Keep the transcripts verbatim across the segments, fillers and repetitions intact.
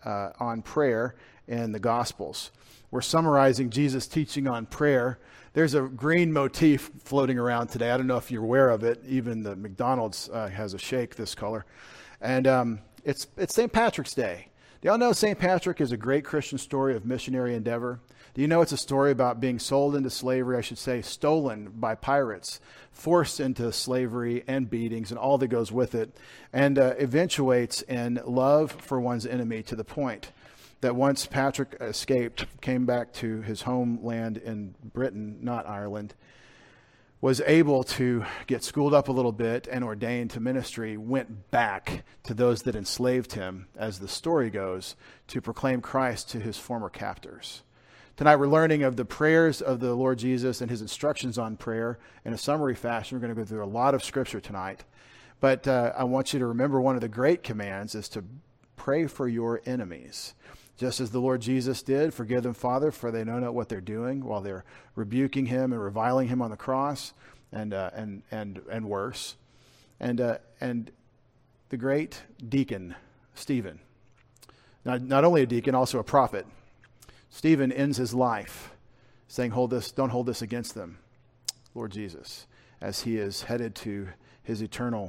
uh, on prayer in the Gospels. We're summarizing Jesus' teaching on prayer. There's a green motif floating around today. I don't know if you're aware of it. Even the McDonald's uh, has a shake this color. And um, it's it's Saint Patrick's Day. Do y'all know Saint Patrick is a great Christian story of missionary endeavor? Do you know it's a story about being sold into slavery, I should say, stolen by pirates, forced into slavery and beatings and all that goes with it, and uh, eventuates in love for one's enemy to the point that once Patrick escaped, came back to his homeland in Britain, not Ireland, was able to get schooled up a little bit and ordained to ministry, went back to those that enslaved him, as the story goes, to proclaim Christ to his former captors. Tonight we're learning of the prayers of the Lord Jesus and his instructions on prayer in a summary fashion. We're going to go through a lot of scripture tonight. But uh, I want you to remember one of the great commands is to pray for your enemies. Just as the Lord Jesus did, forgive them, Father, for they know not what they're doing, while they're rebuking him and reviling him on the cross, and uh, and and and worse. And uh, and the great deacon, Stephen, not, not only a deacon, also a prophet, Stephen ends his life saying, "Hold this, don't hold this against them, Lord Jesus," as he is headed to his eternal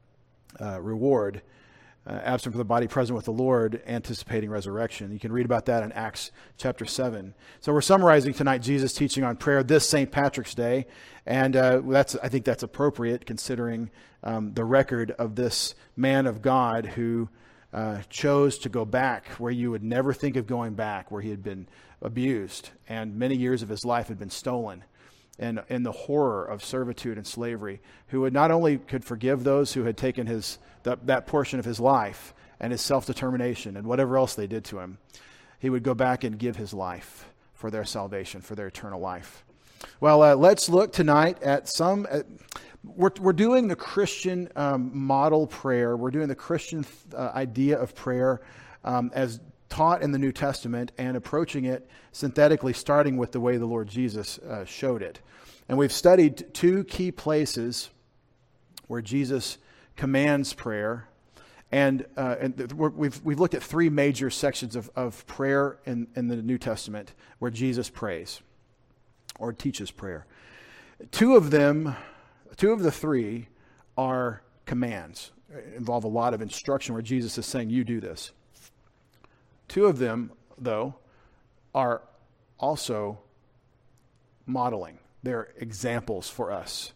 uh, reward. Uh, absent from the body, present with the Lord, anticipating resurrection. You can read about that in Acts chapter seven. So we're summarizing tonight Jesus' teaching on prayer this Saint Patrick's Day, and uh, that's I think that's appropriate considering um, the record of this man of God who uh, chose to go back where you would never think of going back, where he had been abused and many years of his life had been stolen. And in the horror of servitude and slavery, who would not only could forgive those who had taken his that, that portion of his life and his self-determination and whatever else they did to him, he would go back and give his life for their salvation, for their eternal life. Well, uh, let's look tonight at some. Uh, we're we're doing the Christian um, model prayer. We're doing the Christian uh, idea of prayer um, as taught in the New Testament and approaching it synthetically, starting with the way the Lord Jesus uh, showed it. And we've studied two key places where Jesus commands prayer. And, uh, and th- we've we've looked at three major sections of, of prayer in, in the New Testament where Jesus prays or teaches prayer. Two of them, two of the three are commands, involve a lot of instruction where Jesus is saying, you do this. Two of them, though, are also modeling. They're examples for us.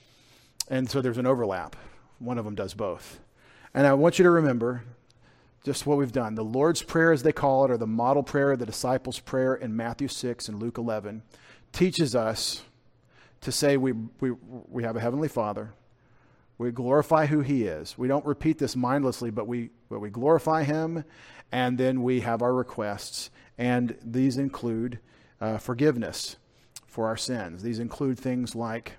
And so there's an overlap. One of them does both. And I want you to remember just what we've done. The Lord's Prayer, as they call it, or the model prayer, the disciples' prayer in Matthew six and Luke eleven, teaches us to say we we we have a Heavenly Father. We glorify who he is. We don't repeat this mindlessly, but we but we glorify him, and then we have our requests. And these include uh, forgiveness for our sins. These include things like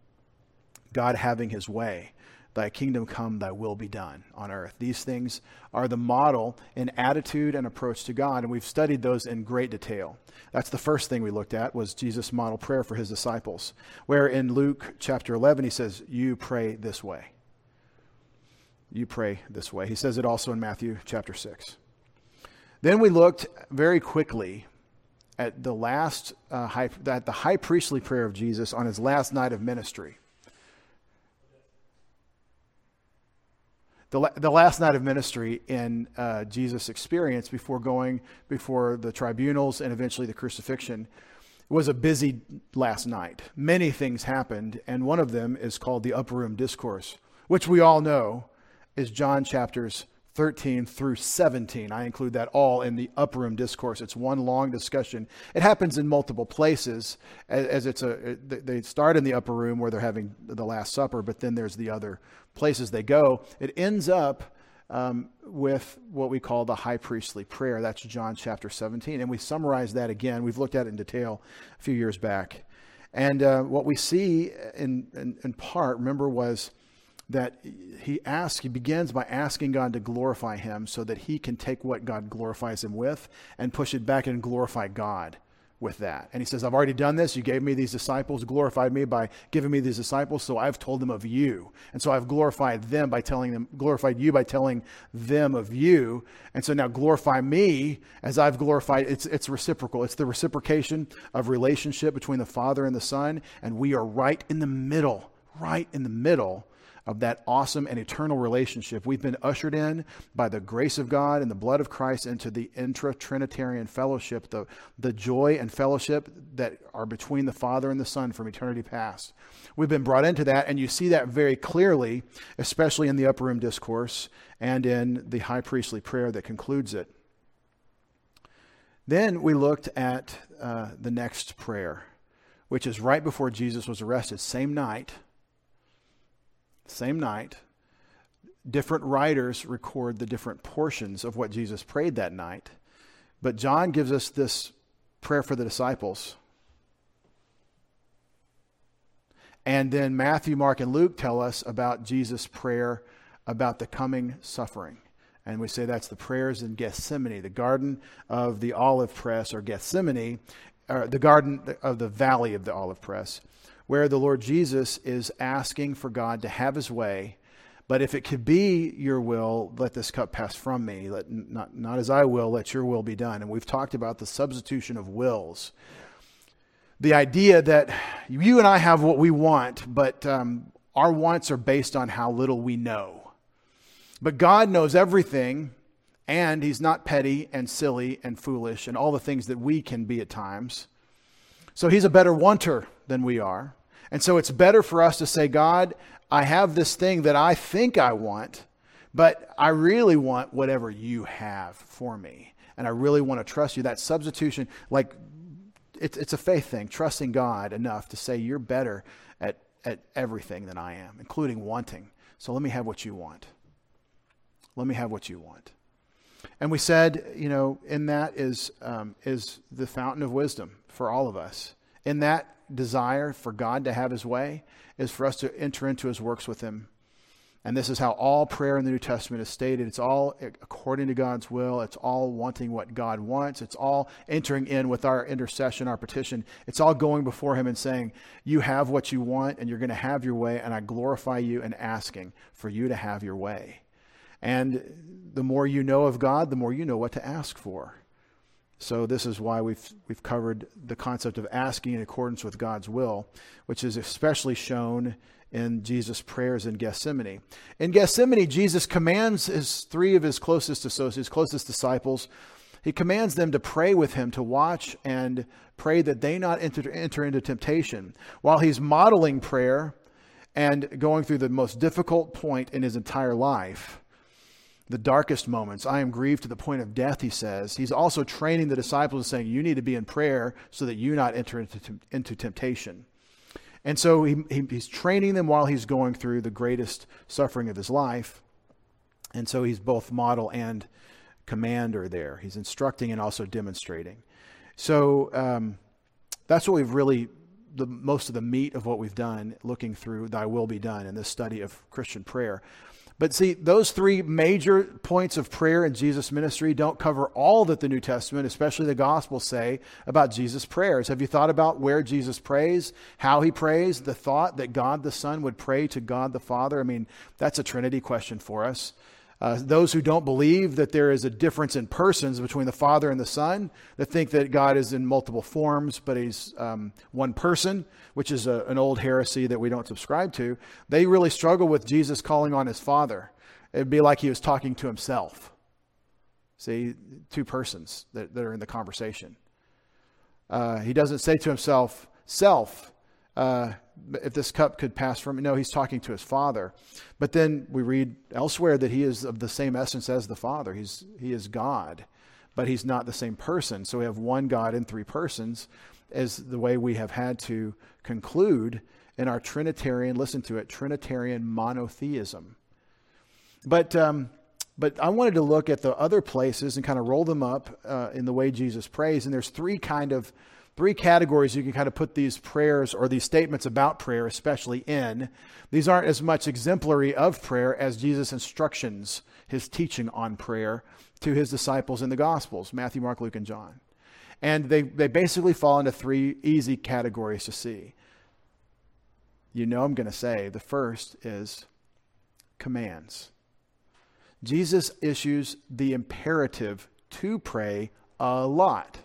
God having his way. Thy kingdom come, thy will be done on earth. These things are the model in attitude and approach to God, and we've studied those in great detail. That's the first thing we looked at, was Jesus' model prayer for his disciples, where in Luke chapter eleven he says, you pray this way. You pray this way. He says it also in Matthew chapter six. Then we looked very quickly at the last uh, high, at the high priestly prayer of Jesus on his last night of ministry. The, the last night of ministry in uh, Jesus' experience before going before the tribunals and eventually the crucifixion was a busy last night. Many things happened, and one of them is called the Upper Room Discourse, which we all know is John chapters thirteen through seventeen. I include that all in the Upper Room Discourse. It's one long discussion. It happens in multiple places, as, as it's a. They start in the upper room where they're having the Last Supper, but then there's the other places they go. It ends up um, with what we call the high priestly prayer. That's John chapter seventeen, and we summarize that again. We've looked at it in detail a few years back, and uh, what we see in, in in part, remember, was that he asks, he begins by asking God to glorify him so that he can take what God glorifies him with and push it back and glorify God with that. And he says, I've already done this. You gave me these disciples, glorified me by giving me these disciples. So I've told them of you. And so I've glorified them by telling them, glorified you by telling them of you. And so now glorify me as I've glorified. It's, it's reciprocal. It's the reciprocation of relationship between the Father and the Son. And we are right in the middle, right in the middle of that awesome and eternal relationship. We've been ushered in by the grace of God and the blood of Christ into the intra-Trinitarian fellowship, the, the joy and fellowship that are between the Father and the Son from eternity past. We've been brought into that, and you see that very clearly, especially in the Upper Room Discourse and in the high priestly prayer that concludes it. Then we looked at uh, the next prayer, which is right before Jesus was arrested, same night, Same night. Different writers record the different portions of what Jesus prayed that night. But John gives us this prayer for the disciples. And then Matthew, Mark, and Luke tell us about Jesus' prayer about the coming suffering. And we say that's the prayers in Gethsemane, the Garden of the Olive Press, or Gethsemane, or the Garden of the Valley of the Olive Press, where the Lord Jesus is asking for God to have his way. But if it could be your will, let this cup pass from me. Let not, not as I will, let your will be done. And we've talked about the substitution of wills. The idea that you and I have what we want, but um, our wants are based on how little we know. But God knows everything, and he's not petty and silly and foolish and all the things that we can be at times. So he's a better wanter than we are. And so it's better for us to say, God, I have this thing that I think I want, but I really want whatever you have for me. And I really want to trust you. That substitution, like it's it's a faith thing, trusting God enough to say you're better at, at everything than I am, including wanting. So let me have what you want. Let me have what you want. And we said, you know, in that is um, is the fountain of wisdom for all of us. In that desire for God to have his way is for us to enter into his works with him. And this is how all prayer in the New Testament is stated. It's all according to God's will. It's all wanting what God wants. It's all entering in with our intercession, our petition. It's all going before him and saying, you have what you want and you're going to have your way. And I glorify you and asking for you to have your way. And the more you know of God, the more you know what to ask for. So this is why we've we've covered the concept of asking in accordance with God's will, which is especially shown in Jesus' prayers in Gethsemane. In Gethsemane, Jesus commands his three of his closest associates, closest disciples, he commands them to pray with him, to watch and pray that they not enter, enter into temptation. While he's modeling prayer and going through the most difficult point in his entire life, the darkest moments, I am grieved to the point of death, he says. He's also training the disciples and saying, you need to be in prayer so that you not enter into, into temptation. And so he, he, he's training them while he's going through the greatest suffering of his life. And so he's both model and commander there. He's instructing and also demonstrating. So um, that's what we've really, the most of the meat of what we've done, looking through Thy Will Be Done in this study of Christian prayer. But see, those three major points of prayer in Jesus' ministry don't cover all that the New Testament, especially the Gospels, say about Jesus' prayers. Have you thought about where Jesus prays, how he prays, the thought that God the Son would pray to God the Father? I mean, that's a Trinity question for us. Uh, those who don't believe that there is a difference in persons between the Father and the Son, that think that God is in multiple forms, but he's um, one person, which is a, an old heresy that we don't subscribe to, they really struggle with Jesus calling on his Father. It'd be like he was talking to himself. See, two persons that, that are in the conversation. Uh, he doesn't say to himself, self, uh, if this cup could pass from me. No, he's talking to his Father. But then we read elsewhere that he is of the same essence as the Father. He's he is God, but he's not the same person. So we have one God in three persons, is the way we have had to conclude in our Trinitarian, listen to it, Trinitarian monotheism. But um, but I wanted to look at the other places and kind of roll them up uh, in the way Jesus prays. And there's three kind of Three categories you can kind of put these prayers or these statements about prayer especially in. These aren't as much exemplary of prayer as Jesus' instructions, his teaching on prayer to his disciples in the Gospels, Matthew, Mark, Luke, and John. And they, they basically fall into three easy categories to see. You know I'm going to say the first is commands. Jesus issues the imperative to pray a lot.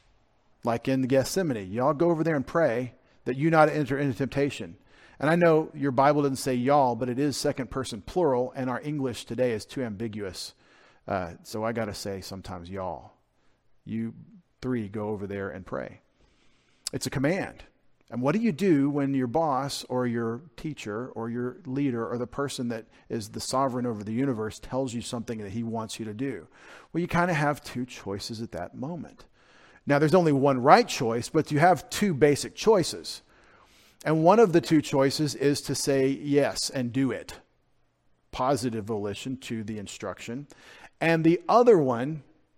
Like in the Gethsemane, y'all go over there and pray that you not enter into temptation. And I know your Bible doesn't say y'all, but it is second person plural, and our English today is too ambiguous. Uh, so I got to say sometimes y'all. You three go over there and pray. It's a command. And what do you do when your boss or your teacher or your leader or the person that is the sovereign over the universe tells you something that he wants you to do? Well, you kind of have two choices at that moment. Now, there's only one right choice, but you have two basic choices. And one of the two choices is to say yes and do it. Positive volition to the instruction. And the other one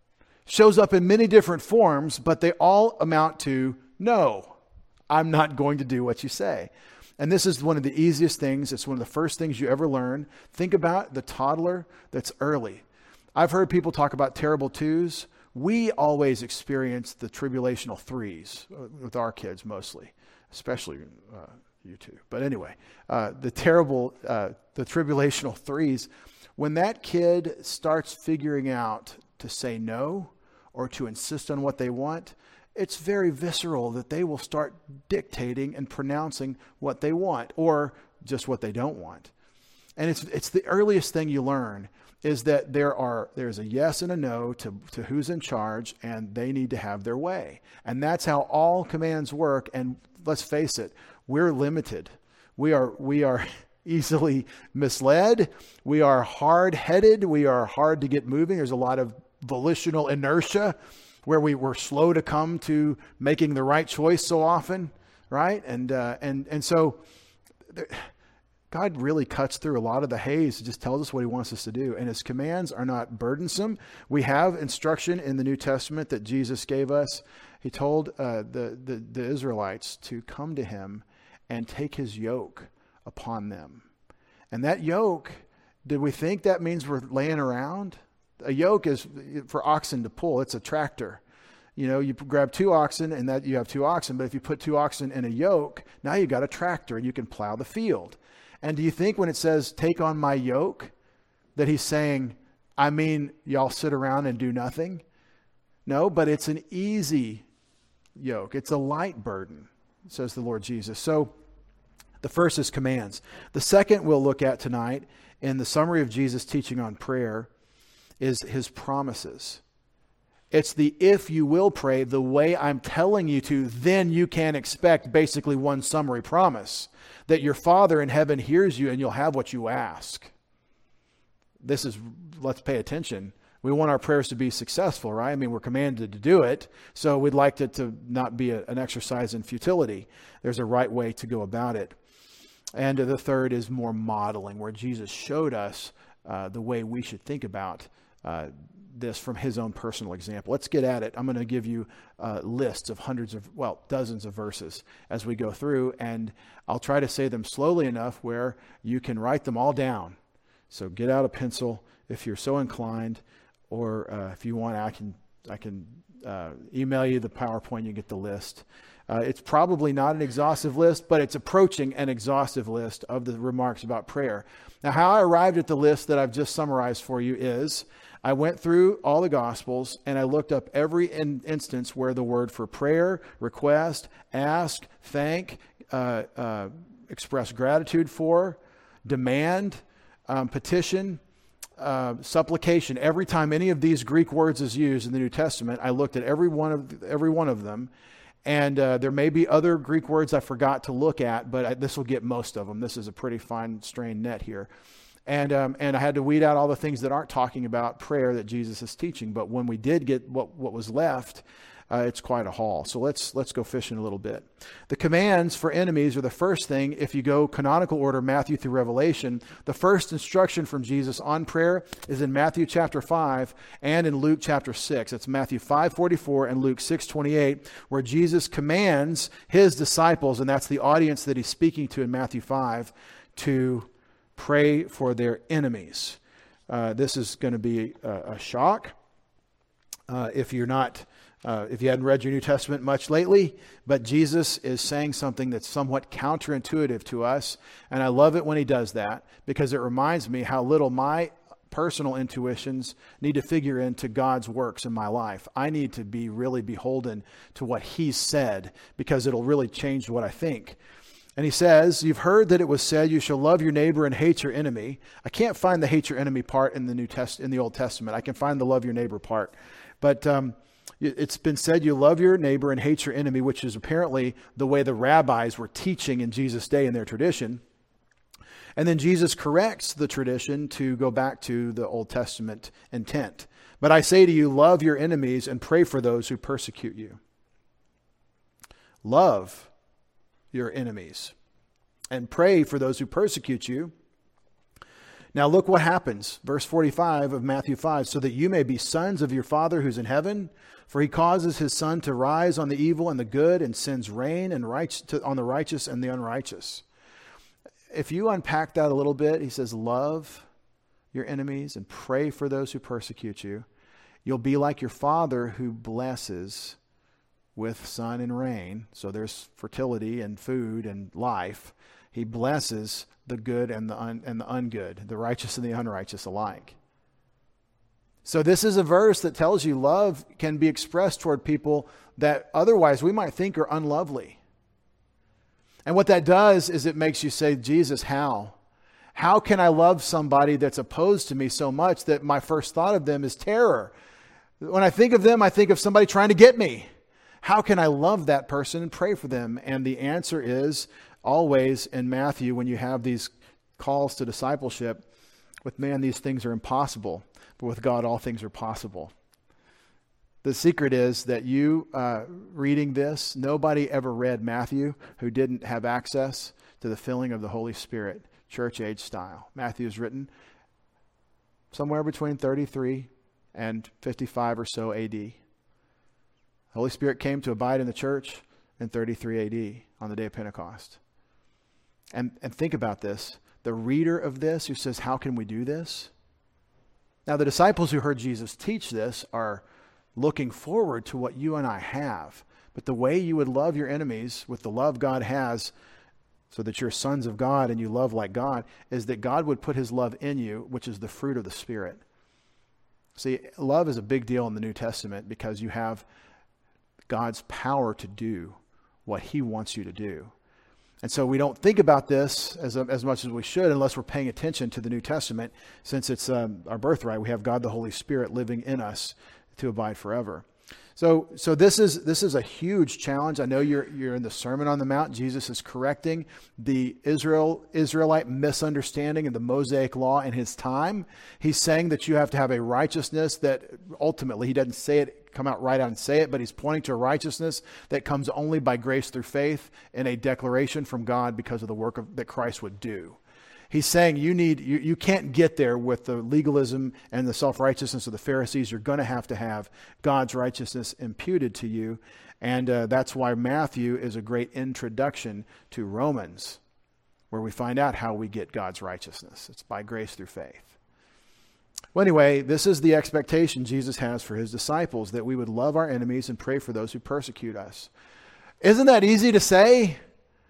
shows up in many different forms, but they all amount to no, I'm not going to do what you say. And this is one of the easiest things. It's one of the first things you ever learn. Think about the toddler that's early. I've heard people talk about terrible twos. We always experience the tribulational threes with our kids mostly, especially uh, you two. But anyway, uh, the terrible, uh, the tribulational threes, when that kid starts figuring out to say no or to insist on what they want, it's very visceral that they will start dictating and pronouncing what they want or just what they don't want. And it's it's the earliest thing you learn is that there are there's a yes and a no to, to who's in charge, and they need to have their way. And that's how all commands work. And let's face it, we're limited. We are we are easily misled. We are hard-headed. We are hard to get moving. There's a lot of volitional inertia where we were slow to come to making the right choice so often, right? And uh, and and so there, God really cuts through a lot of the haze. Just tells us what he wants us to do. And his commands are not burdensome. We have instruction in the New Testament that Jesus gave us. He told uh, the, the, the Israelites to come to him and take his yoke upon them. And that yoke, did we think that means we're laying around? A yoke is for oxen to pull. It's a tractor. You know, you grab two oxen and that you have two oxen. But if you put two oxen in a yoke, now you got a tractor and you can plow the field. And do you think when it says, take on my yoke, that he's saying, I mean, y'all sit around and do nothing? No, but it's an easy yoke. It's a light burden, says the Lord Jesus. So the first is commands. The second we'll look at tonight in the summary of Jesus' teaching on prayer is his promises. It's the if you will pray the way I'm telling you to, then you can expect basically one summary promise. That your Father in heaven hears you and you'll have what you ask. This is, let's pay attention. We want our prayers to be successful, right? I mean, we're commanded to do it. So we'd like it to not be a, an exercise in futility. There's a right way to go about it. And the third is more modeling, where Jesus showed us uh, the way we should think about uh, this from his own personal example. Let's get at it. I'm going to give you uh, lists of hundreds of, well, dozens of verses as we go through, and I'll try to say them slowly enough where you can write them all down. So get out a pencil if you're so inclined, or uh, if you want, I can I can uh, email you the PowerPoint. You get the list. Uh, it's probably not an exhaustive list, but it's approaching an exhaustive list of the remarks about prayer. Now, how I arrived at the list that I've just summarized for you is I went through all the Gospels and I looked up every in- instance where the word for prayer, request, ask, thank, uh, uh, express gratitude for, demand, um, petition, uh, supplication. Every time any of these Greek words is used in the New Testament, I looked at every one of every one of them. And uh, there may be other Greek words I forgot to look at, but I, this will get most of them. This is a pretty fine strained net here. And um, and I had to weed out all the things that aren't talking about prayer that Jesus is teaching. But when we did get what, what was left, uh, it's quite a haul. So let's let's go fishing a little bit. The commands for enemies are the first thing. If you go canonical order, Matthew through Revelation, the first instruction from Jesus on prayer is in Matthew chapter five and in Luke chapter six. It's Matthew five forty-four and Luke six twenty-eight, where Jesus commands his disciples, and that's the audience that he's speaking to in Matthew five, to pray for their enemies. Uh, this is going to be a, a shock. uh, if you're not, uh, if you hadn't read your New Testament much lately, but Jesus is saying something that's somewhat counterintuitive to us. And I love it when he does that, because it reminds me how little my personal intuitions need to figure into God's works in my life. I need to be really beholden to what he's said, because it'll really change what I think. And he says, you've heard that it was said, you shall love your neighbor and hate your enemy. I can't find the hate your enemy part in the New Test in the Old Testament. I can find the love your neighbor part. But um, it's been said, you love your neighbor and hate your enemy, which is apparently the way the rabbis were teaching in Jesus' day in their tradition. And then Jesus corrects the tradition to go back to the Old Testament intent. But I say to you, love your enemies and pray for those who persecute you. Love your enemies and pray for those who persecute you. Now look what happens. Verse forty-five of Matthew five, so that you may be sons of your Father who's in heaven, for he causes his sun to rise on the evil and the good and sends rain and right to, on the righteous and the unrighteous. If you unpack that a little bit, he says, love your enemies and pray for those who persecute you. You'll be like your Father who blesses with sun and rain. So there's fertility and food and life. He blesses the good and the un, and the ungood, the righteous and the unrighteous alike. So this is a verse that tells you love can be expressed toward people that otherwise we might think are unlovely. And what that does is it makes you say, Jesus, how? How can I love somebody that's opposed to me so much that my first thought of them is terror? When I think of them, I think of somebody trying to get me. How can I love that person and pray for them? And the answer is always in Matthew, when you have these calls to discipleship, with man, these things are impossible, but with God, all things are possible. The secret is that you uh, reading this, nobody ever read Matthew who didn't have access to the filling of the Holy Spirit, church age style. Matthew is written somewhere between thirty-three and fifty-five or so A D. The Holy Spirit came to abide in the church in thirty-three A D on the day of Pentecost. And, and think about this. The reader of this who says, how can we do this? Now, the disciples who heard Jesus teach this are looking forward to what you and I have. But the way you would love your enemies with the love God has, so that you're sons of God and you love like God, is that God would put his love in you, which is the fruit of the Spirit. See, love is a big deal in the New Testament because you have God's power to do what he wants you to do. And so we don't think about this as, as much as we should unless we're paying attention to the New Testament, since it's um, our birthright. We have God the Holy Spirit living in us to abide forever. So so this is this is a huge challenge. I know you're you're in the Sermon on the Mount. Jesus is correcting the Israel Israelite misunderstanding of the Mosaic law in his time. He's saying that you have to have a righteousness that ultimately, he doesn't say it, come out right out and say it, but he's pointing to a righteousness that comes only by grace through faith in a declaration from God because of the work of, that Christ would do. He's saying you need you, you can't get there with the legalism and the self-righteousness of the Pharisees. You're going to have to have God's righteousness imputed to you. And uh, that's why Matthew is a great introduction to Romans, where we find out how we get God's righteousness. It's by grace through faith. Well, anyway, this is the expectation Jesus has for his disciples, that we would love our enemies and pray for those who persecute us. Isn't that easy to say?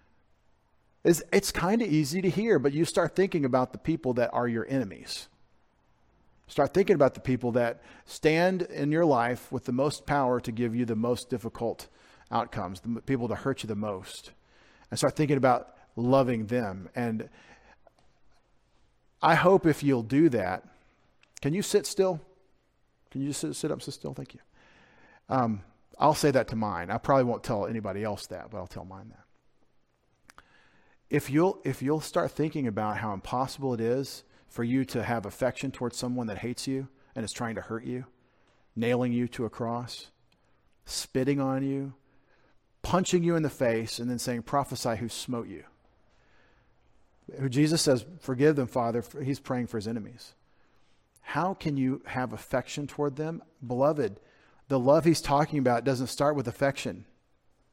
It's, it's kind of easy to hear, but you start thinking about the people that are your enemies. Start thinking about the people that stand in your life with the most power to give you the most difficult outcomes, the people to hurt you the most. And start thinking about loving them. And I hope if you'll do that, can you sit still? Can you just sit, sit up, sit still? Thank you. Um, I'll say that to mine. I probably won't tell anybody else that, but I'll tell mine that. If you'll if you'll start thinking about how impossible it is for you to have affection towards someone that hates you and is trying to hurt you, nailing you to a cross, spitting on you, punching you in the face, and then saying, prophesy who smote you. Who Jesus says, forgive them, Father. He's praying for his enemies. How can you have affection toward them? Beloved, the love he's talking about doesn't start with affection.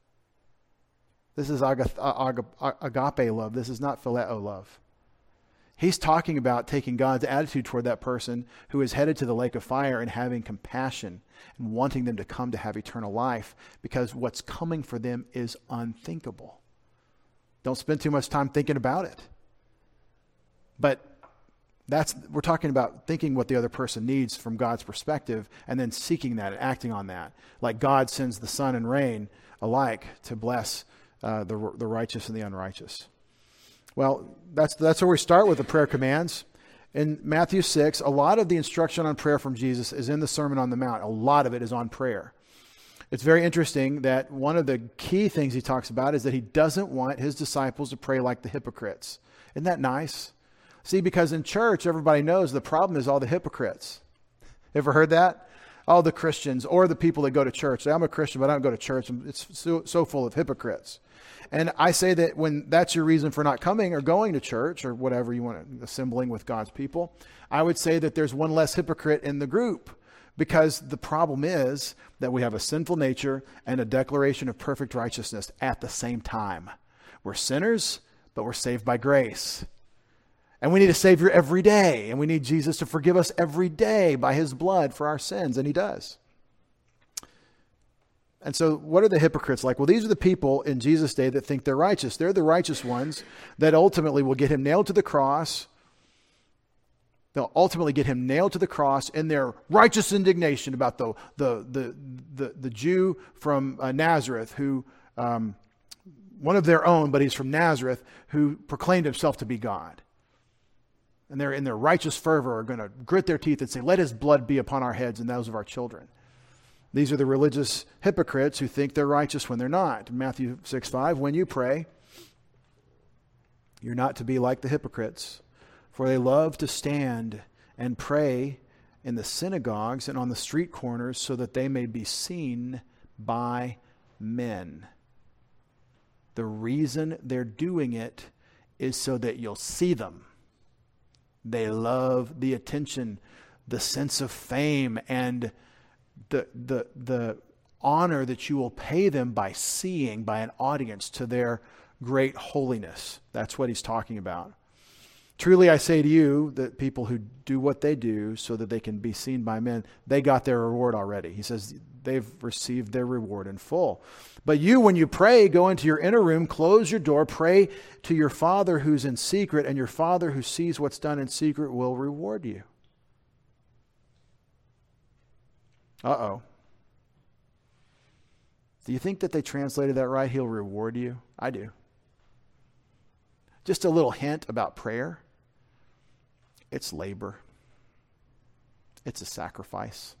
This is agape love. This is not phileo love. He's talking about taking God's attitude toward that person who is headed to the lake of fire and having compassion and wanting them to come to have eternal life, because what's coming for them is unthinkable. Don't spend too much time thinking about it. But that's we're talking about thinking what the other person needs from God's perspective and then seeking that and acting on that. Like God sends the sun and rain alike to bless uh, the, the righteous and the unrighteous. Well, that's that's where we start with the prayer commands. In Matthew six, a lot of the instruction on prayer from Jesus is in the Sermon on the Mount. A lot of it is on prayer. It's very interesting that one of the key things he talks about is that he doesn't want his disciples to pray like the hypocrites. Isn't that nice? See, because in church, everybody knows the problem is all the hypocrites. Ever heard that? All the Christians or the people that go to church. Say, I'm a Christian, but I don't go to church. It's so, so full of hypocrites. And I say that when that's your reason for not coming or going to church or whatever you want to, assembling with God's people, I would say that there's one less hypocrite in the group, because the problem is that we have a sinful nature and a declaration of perfect righteousness at the same time. We're sinners, but we're saved by grace. And we need a Savior every day. And we need Jesus to forgive us every day by his blood for our sins. And he does. And so what are the hypocrites like? Well, these are the people in Jesus' day that think they're righteous. They're the righteous ones that ultimately will get him nailed to the cross. They'll ultimately get him nailed to the cross in their righteous indignation about the the the the, the Jew from uh, Nazareth who, um, one of their own, but he's from Nazareth, who proclaimed himself to be God. And they're in their righteous fervor are going to grit their teeth and say, let his blood be upon our heads and those of our children. These are the religious hypocrites who think they're righteous when they're not. Matthew six five, when you pray, you're not to be like the hypocrites, for they love to stand and pray in the synagogues and on the street corners so that they may be seen by men. The reason they're doing it is so that you'll see them. They love the attention, the sense of fame, and the the the honor that you will pay them by seeing, by an audience, to their great holiness. That's what he's talking about. Truly I say to you that people who do what they do so that they can be seen by men, they got their reward already. He says they've received their reward in full. But you, when you pray, go into your inner room, close your door, pray to your Father who's in secret, and your Father who sees what's done in secret will reward you. Uh-oh. Do you think that they translated that right? He'll reward you? I do. Just a little hint about prayer. It's labor. It's a sacrifice.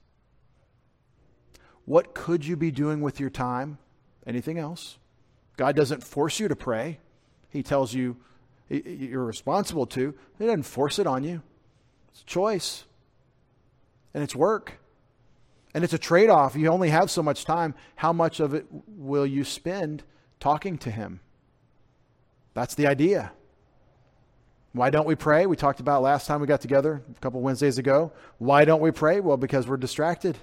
What could you be doing with your time? Anything else? God doesn't force you to pray. He tells you you're responsible to. He doesn't force it on you. It's a choice. And it's work. And it's a trade-off. You only have so much time. How much of it will you spend talking to him? That's the idea. Why don't we pray? We talked about last time we got together a couple Wednesdays ago. Why don't we pray? Well, because we're distracted.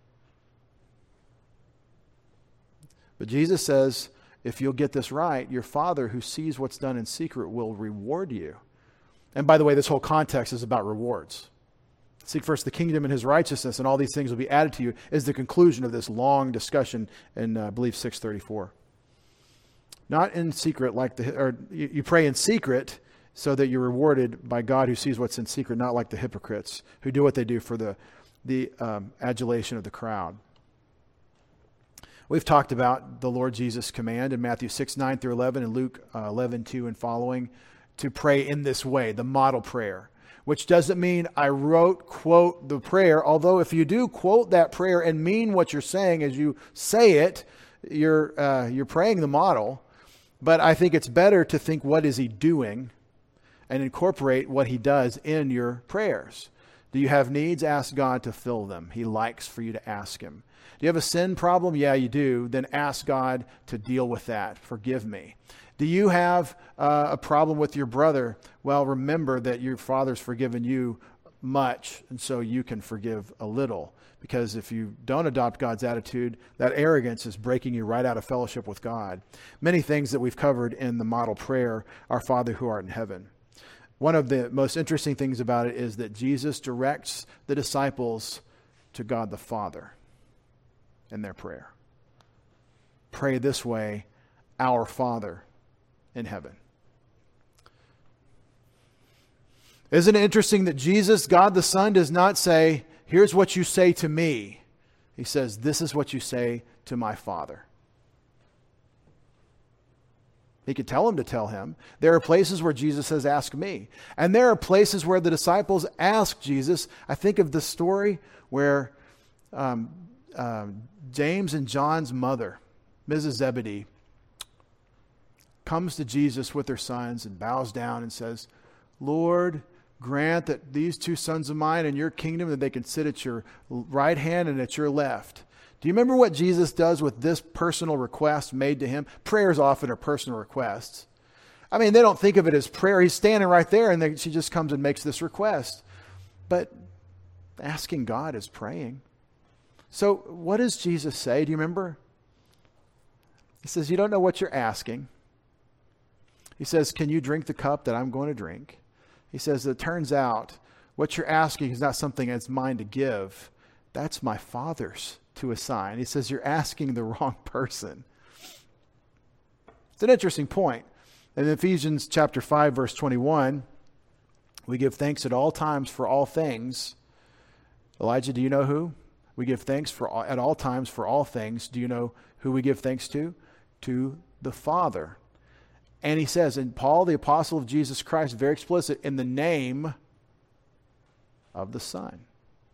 But Jesus says, if you'll get this right, your Father who sees what's done in secret will reward you. And by the way, this whole context is about rewards. Seek first the kingdom and his righteousness, and all these things will be added to you, is the conclusion of this long discussion in, uh, I believe, six thirty-four. Not in secret, like the, or you, you pray in secret so that you're rewarded by God who sees what's in secret, not like the hypocrites who do what they do for the, the um, adulation of the crowd. We've talked about the Lord Jesus' command in Matthew six, nine through eleven, and Luke uh, eleven, two and following, to pray in this way, the model prayer. Which doesn't mean I wrote, quote, the prayer. Although if you do quote that prayer and mean what you're saying as you say it, you're uh, you're praying the model. But I think it's better to think, what is he doing? And incorporate what he does in your prayers. Do you have needs? Ask God to fill them. He likes for you to ask him. Do you have a sin problem? Yeah, you do. Then ask God to deal with that. Forgive me. Do you have uh, a problem with your brother? Well, remember that your Father's forgiven you much, and so you can forgive a little. Because if you don't adopt God's attitude, that arrogance is breaking you right out of fellowship with God. Many things that we've covered in the model prayer, our Father who art in heaven. One of the most interesting things about it is that Jesus directs the disciples to God the Father in their prayer. Pray this way, our Father in heaven. Isn't it interesting that Jesus, God the Son, does not say, here's what you say to me. He says, this is what you say to my Father. He could tell him to tell him. There are places where Jesus says, ask me. And there are places where the disciples ask Jesus. I think of the story where um, uh, James and John's mother, Missus Zebedee, comes to Jesus with her sons and bows down and says, Lord, grant that these two sons of mine in your kingdom, that they can sit at your right hand and at your left. Do you remember what Jesus does with this personal request made to him? Prayers often are personal requests. I mean, they don't think of it as prayer. He's standing right there and they, she just comes and makes this request. But asking God is praying. So what does Jesus say? Do you remember? He says, you don't know what you're asking. He says, can you drink the cup that I'm going to drink? He says, it turns out what you're asking is not something that's mine to give. That's my Father's to assign. He says, you're asking the wrong person. It's an interesting point. In Ephesians chapter five, verse twenty-one, we give thanks at all times for all things. Elijah, do you know who? We give thanks for all, at all times for all things. Do you know who we give thanks to? To the Father. And he says, and Paul, the apostle of Jesus Christ, very explicit, in the name of the Son.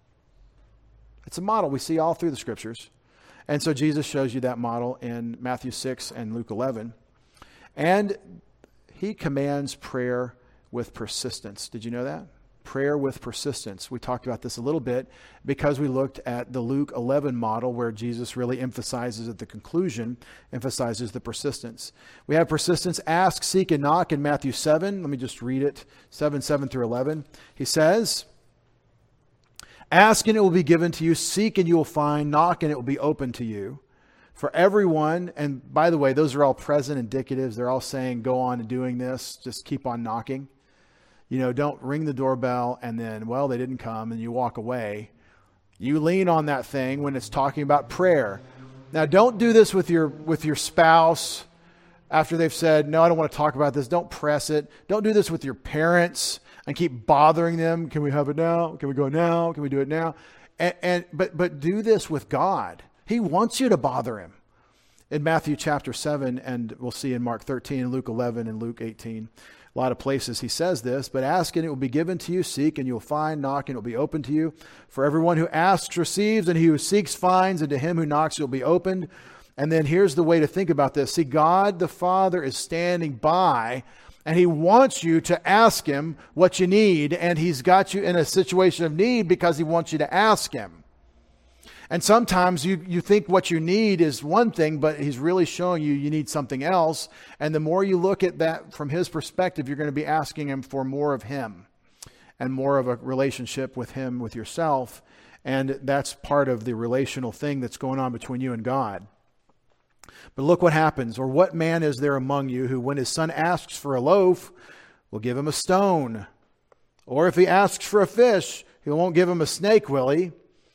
It's a model we see all through the scriptures. And so Jesus shows you that model in Matthew six and Luke eleven. And he commands prayer with persistence. Did you know that? Prayer with persistence. We talked about this a little bit because we looked at the Luke eleven model where Jesus really emphasizes at the conclusion, emphasizes the persistence. We have persistence, ask, seek, and knock in Matthew seven. Let me just read it, seven, seven through eleven. He says, ask and it will be given to you, seek and you will find, knock and it will be open to you. For everyone, and by the way, those are all present indicatives. They're all saying, go on and doing this, just keep on knocking. You know, don't ring the doorbell and then, well, they didn't come and you walk away. You lean on that thing when it's talking about prayer. Now, don't do this with your with your spouse after they've said, no, I don't want to talk about this. Don't press it. Don't do this with your parents and keep bothering them. Can we have it now? Can we go now? Can we do it now? And, and but but do this with God. He wants you to bother him. In Matthew chapter seven, and we'll see in Mark thirteen, Luke eleven, and Luke eighteen. A lot of places he says this, but ask and it will be given to you, seek and you'll find, knock and it will be open to you. For everyone who asks receives, and he who seeks finds, and to him who knocks it will be opened. And then here's the way to think about this. See, God the Father is standing by, and he wants you to ask him what you need, and he's got you in a situation of need because he wants you to ask him. And sometimes you, you think what you need is one thing, but he's really showing you you need something else. And the more you look at that from his perspective, you're going to be asking him for more of him and more of a relationship with him, with yourself. And that's part of the relational thing that's going on between you and God. But look what happens. Or what man is there among you who, when his son asks for a loaf, will give him a stone? Or if he asks for a fish, he won't give him a snake, will he?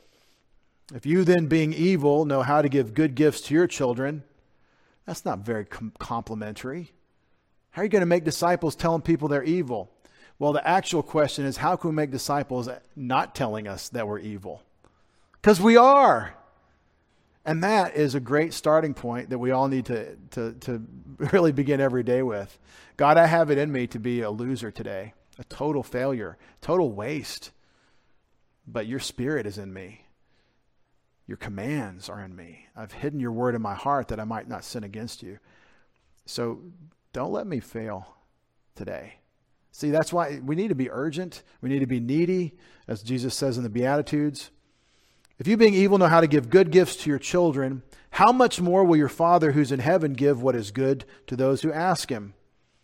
If you then, being evil, know how to give good gifts to your children, that's not very com- complimentary. How are you going to make disciples telling people they're evil? Well, the actual question is, how can we make disciples not telling us that we're evil? Because we are. And that is a great starting point that we all need to, to, to really begin every day with. God, I have it in me to be a loser today, a total failure, total waste. But your Spirit is in me. Your commands are in me. I've hidden your word in my heart that I might not sin against you. So don't let me fail today. See, that's why we need to be urgent. We need to be needy, as Jesus says in the Beatitudes. If you, being evil, know how to give good gifts to your children, how much more will your Father who's in heaven give what is good to those who ask him?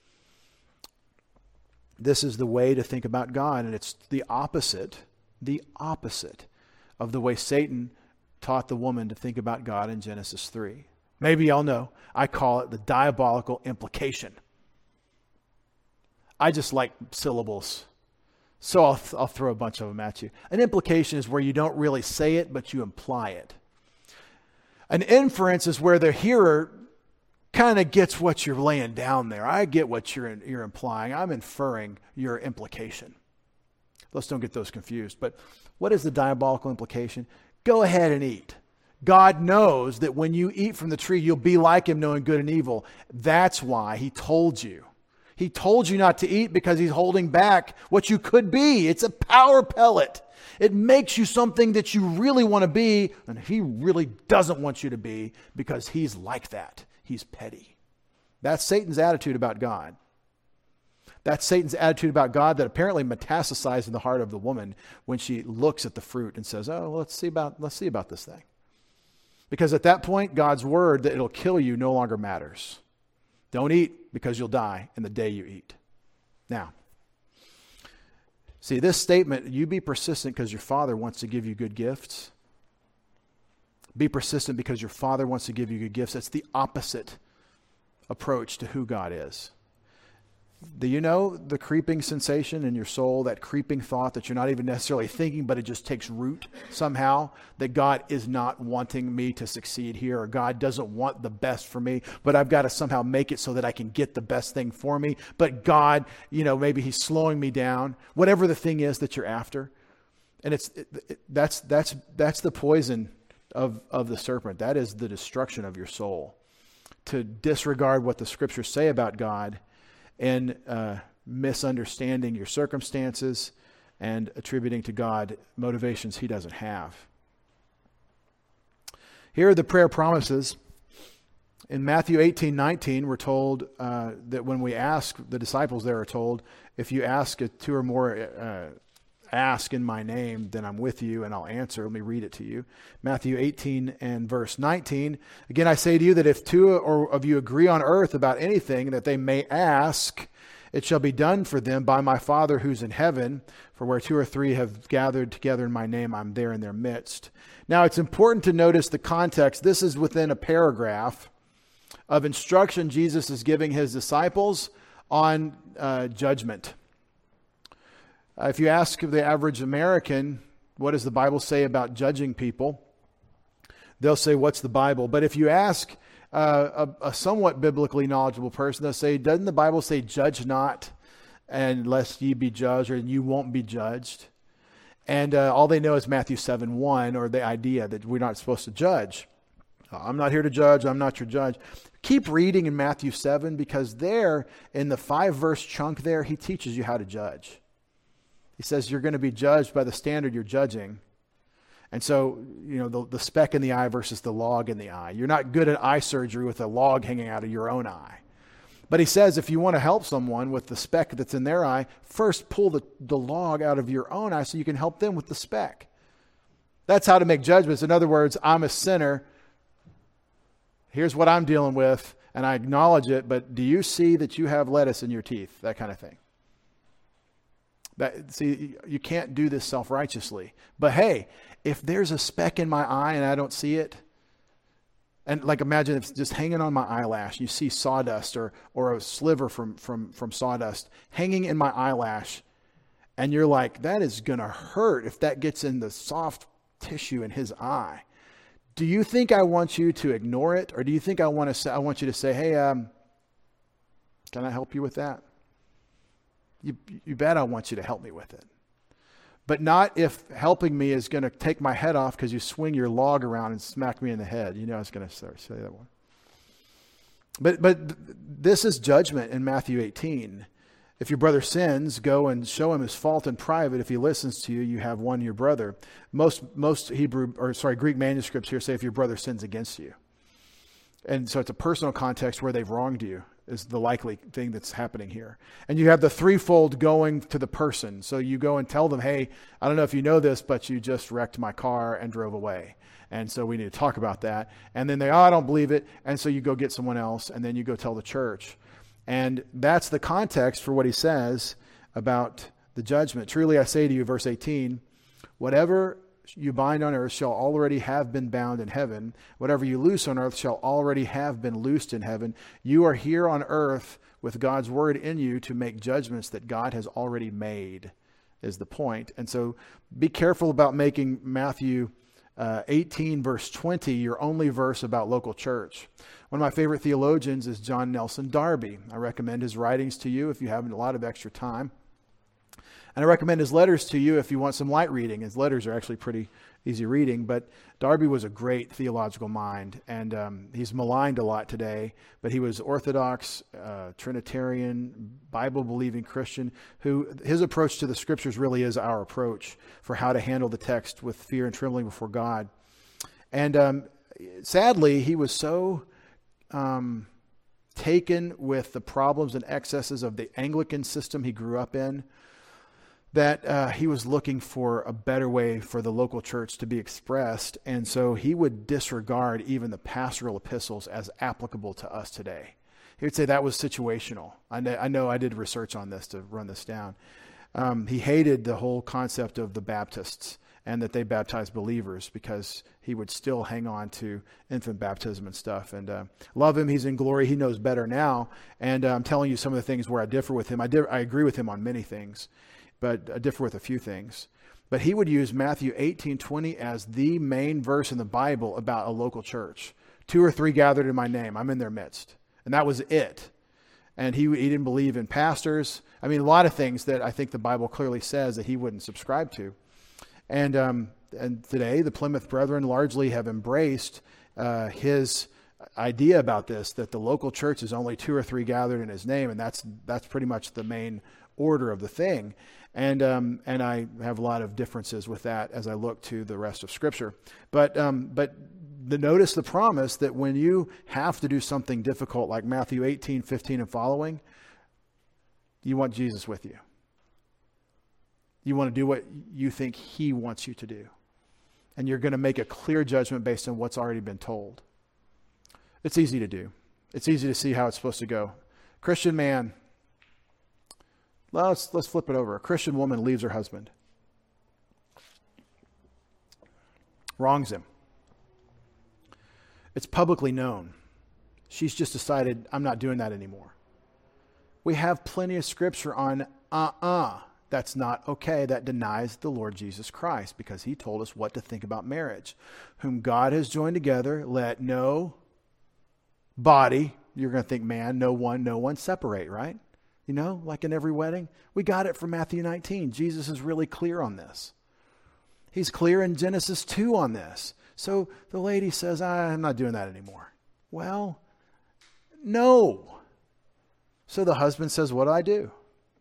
This is the way to think about God, and it's the opposite, the opposite of the way Satan taught the woman to think about God in Genesis three. Maybe y'all know, I call it the diabolical implication. I just like syllables. So I'll, th- I'll throw a bunch of them at you. An implication is where you don't really say it, but you imply it. An inference is where the hearer kind of gets what you're laying down there. I get what you're in, you're implying. I'm inferring your implication. Let's don't get those confused. But what is the diabolical implication? Go ahead and eat. God knows that when you eat from the tree, you'll be like him, knowing good and evil. That's why he told you. He told you not to eat because he's holding back what you could be. It's a power pellet. It makes you something that you really want to be, and he really doesn't want you to be because he's like that. He's petty. That's Satan's attitude about God. That's Satan's attitude about God that apparently metastasized in the heart of the woman when she looks at the fruit and says, oh, let's see about, let's see about this thing. Because at that point, God's word that it'll kill you no longer matters. Don't eat because you'll die in the day you eat. Now, see this statement, you be persistent because your Father wants to give you good gifts. Be persistent because your Father wants to give you good gifts. That's the opposite approach to who God is. Do you know the creeping sensation in your soul, that creeping thought that you're not even necessarily thinking, but it just takes root somehow, that God is not wanting me to succeed here, or God doesn't want the best for me, but I've got to somehow make it so that I can get the best thing for me. But God, you know, maybe he's slowing me down, whatever the thing is that you're after. And it's it, it, that's that's that's the poison of, of the serpent. That is the destruction of your soul. To disregard what the scriptures say about God and uh, misunderstanding your circumstances and attributing to God motivations he doesn't have. Here are the prayer promises. In Matthew eighteen nineteen, we're told uh, that when we ask, the disciples there are told, if you ask two or more, uh, ask in my name, then I'm with you and I'll answer. Let me read it to you. Matthew eighteen and verse nineteen. Again, I say to you that if two or of you agree on earth about anything that they may ask, it shall be done for them by my Father who's in heaven. For where two or three have gathered together in my name, I'm there in their midst. Now, it's important to notice the context. This is within a paragraph of instruction Jesus is giving his disciples on uh, judgment. Uh, if you ask the average American, what does the Bible say about judging people? They'll say, what's the Bible? But if you ask uh, a, a somewhat biblically knowledgeable person, they'll say, doesn't the Bible say, judge not, and lest ye be judged, or you won't be judged? And uh, all they know is Matthew seven one, or the idea that we're not supposed to judge. I'm not here to judge. I'm not your judge. Keep reading in Matthew seven, because there, in the five-verse chunk there, he teaches you how to judge. He says you're going to be judged by the standard you're judging. And so, you know, the, the speck in the eye versus the log in the eye. You're not good at eye surgery with a log hanging out of your own eye. But he says if you want to help someone with the speck that's in their eye, first pull the, the log out of your own eye so you can help them with the speck. That's how to make judgments. In other words, I'm a sinner. Here's what I'm dealing with, and I acknowledge it, but do you see that you have lettuce in your teeth? That kind of thing. That, see, you can't do this self-righteously. But hey, if there's a speck in my eye and I don't see it, and like imagine if it's just hanging on my eyelash, you see sawdust or or a sliver from, from, from sawdust hanging in my eyelash, and you're like, that is going to hurt if that gets in the soft tissue in his eye. Do you think I want you to ignore it, or do you think I want to say, I want you to say, hey, um, can I help you with that? You, you bet I want you to help me with it. But not if helping me is going to take my head off because you swing your log around and smack me in the head. You know I was going to say that one. But but this is judgment in Matthew eighteen. If your brother sins, go and show him his fault in private. If he listens to you, you have won your brother. Most most Hebrew or sorry Greek manuscripts here say if your brother sins against you. And so it's a personal context where they've wronged you is the likely thing that's happening here. And you have the threefold going to the person. So you go and tell them, hey, I don't know if you know this, but you just wrecked my car and drove away. And so we need to talk about that. And then they, oh, I don't believe it. And so you go get someone else, and then you go tell the church. And that's the context for what he says about the judgment. Truly I say to you, verse eighteen, whatever you bind on earth shall already have been bound in heaven. Whatever you loose on earth shall already have been loosed in heaven. You are here on earth with God's word in you to make judgments that God has already made, is the point. And so be careful about making Matthew uh, eighteen verse twenty your only verse about local church. One of my favorite theologians is John Nelson Darby. I recommend his writings to you if you have a lot of extra time. And I recommend his letters to you if you want some light reading. His letters are actually pretty easy reading, but Darby was a great theological mind, and um, he's maligned a lot today, but he was Orthodox, uh, Trinitarian, Bible-believing Christian, who his approach to the scriptures really is our approach for how to handle the text with fear and trembling before God. And um, sadly, he was so um, taken with the problems and excesses of the Anglican system he grew up in, that uh, he was looking for a better way for the local church to be expressed. And so he would disregard even the pastoral epistles as applicable to us today. He would say that was situational. I know I, know I did research on this to run this down. Um, he hated the whole concept of the Baptists and that they baptized believers, because he would still hang on to infant baptism and stuff. And uh, love him. He's in glory. He knows better now. And uh, I'm telling you some of the things where I differ with him. I, di- I agree with him on many things, but I differ with a few things. But he would use Matthew eighteen twenty as the main verse in the Bible about a local church. Two or three gathered in my name, I'm in their midst. And that was it. And he, he didn't believe in pastors. I mean, a lot of things that I think the Bible clearly says that he wouldn't subscribe to. And um, and today, the Plymouth Brethren largely have embraced uh, his idea about this, that the local church is only two or three gathered in his name, and that's that's pretty much the main order of the thing. And um, and I have a lot of differences with that as I look to the rest of Scripture. But um, but the notice the promise that when you have to do something difficult like Matthew eighteen, fifteen and following, you want Jesus with you. You want to do what you think he wants you to do. And you're going to make a clear judgment based on what's already been told. It's easy to do. It's easy to see how it's supposed to go. Christian man, let's, let's flip it over. A Christian woman leaves her husband. Wrongs him. It's publicly known. She's just decided, I'm not doing that anymore. We have plenty of scripture on uh-uh. That's not okay. That denies the Lord Jesus Christ, because he told us what to think about marriage. Whom God has joined together, let no body, you're going to think man, no one, no one separate, right? You know, like in every wedding. We got it from Matthew nineteen. Jesus is really clear on this. He's clear in Genesis two on this. So the lady says, I'm not doing that anymore. Well, no. So the husband says, what do I do?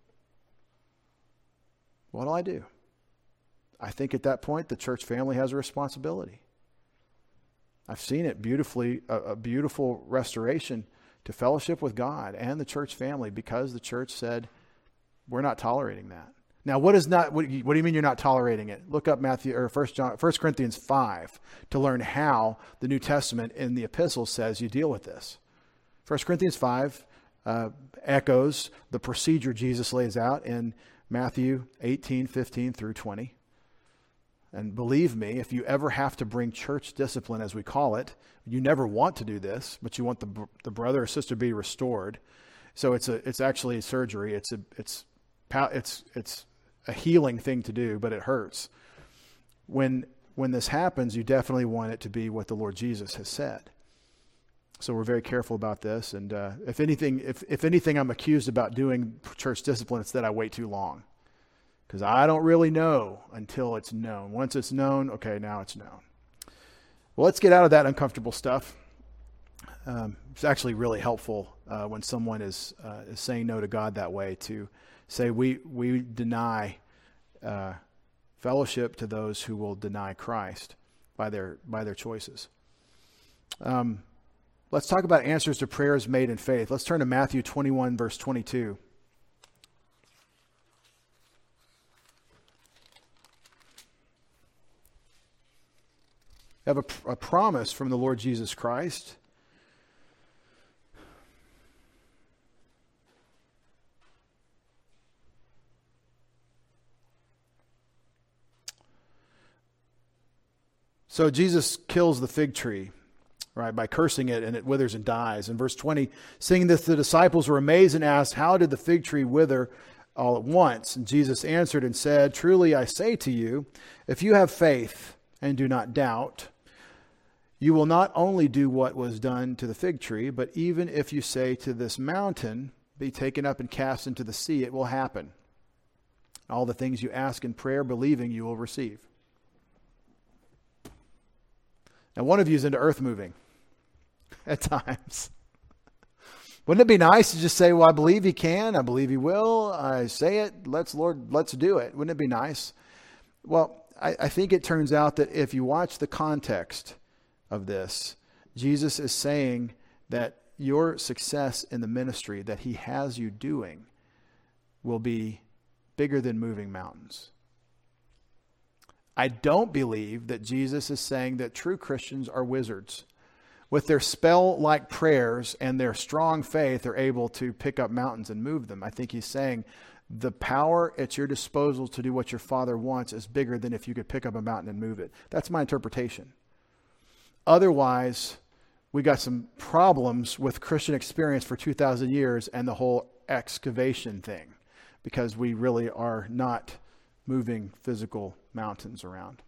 What do I do? I think at that point, the church family has a responsibility. I've seen it beautifully, a, a beautiful restoration to fellowship with God and the church family, because the church said, we're not tolerating that. Now, what is not, what do you, what do you mean you're not tolerating it? Look up Matthew or First John, First Corinthians five to learn how the New Testament in the epistles says you deal with this. First Corinthians five uh, echoes the procedure Jesus lays out in Matthew eighteen, fifteen through twenty. And believe me, if you ever have to bring church discipline, as we call it, you never want to do this, but you want the the brother or sister to be restored. So it's a it's actually a surgery. It's a it's it's it's a healing thing to do, but it hurts. When when this happens, you definitely want it to be what the Lord Jesus has said. So we're very careful about this. And uh, if anything, if, if anything I'm accused about doing church discipline, it's that I wait too long. Because I don't really know until it's known. Once it's known, okay, now it's known. Well, let's get out of that uncomfortable stuff. Um, it's actually really helpful uh, when someone is uh, is saying no to God that way, to say we we deny uh, fellowship to those who will deny Christ by their by their choices. Um, let's talk about answers to prayers made in faith. Let's turn to Matthew twenty-one, verse twenty-two. We have a, a promise from the Lord Jesus Christ. So Jesus kills the fig tree, right, by cursing it, and it withers and dies. In verse twenty, seeing this, the disciples were amazed and asked, how did the fig tree wither all at once? And Jesus answered and said, truly I say to you, if you have faith and do not doubt, you will not only do what was done to the fig tree, but even if you say to this mountain, be taken up and cast into the sea, it will happen. All the things you ask in prayer, believing you will receive. Now, one of you is into earth moving at times. Wouldn't it be nice to just say, well, I believe he can, I believe he will, I say it, let's, Lord, let's do it. Wouldn't it be nice? Well, I, I think it turns out that if you watch the context of this, Jesus is saying that your success in the ministry that he has you doing will be bigger than moving mountains. I don't believe that Jesus is saying that true Christians are wizards. With their spell-like prayers and their strong faith, they're able to pick up mountains and move them. I think he's saying the power at your disposal to do what your Father wants is bigger than if you could pick up a mountain and move it. That's my interpretation. Otherwise, we got some problems with Christian experience for two thousand years and the whole excavation thing, because we really are not moving physical mountains around.